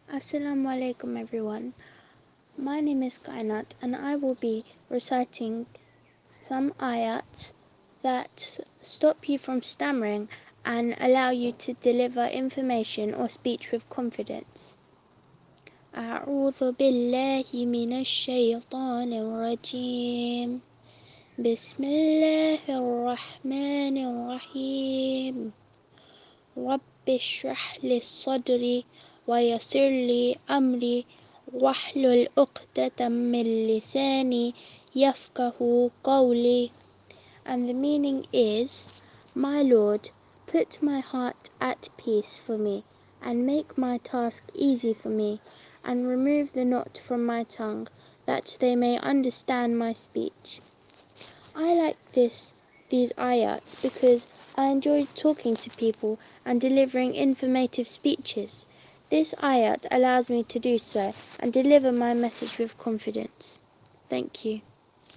Assalamu alaikum everyone. My name is Kainat and I will be reciting some ayats that stop you from stammering and allow you to deliver information or speech with confidence. أعوذ بالله من الشيطان الرجيم بسم الله الرحمن الرحيم رب اشرح لي صدري ويسر لي أمري واحلل عقدة من لساني يفقه قولي. And the meaning is, My Lord, put my heart at peace for me, and make my task easy for me, and remove the knot from my tongue, that they may understand my speech. I like these ayats because I enjoy talking to people and delivering informative speeches. This ayat allows me to do so and deliver my message with confidence. Thank you.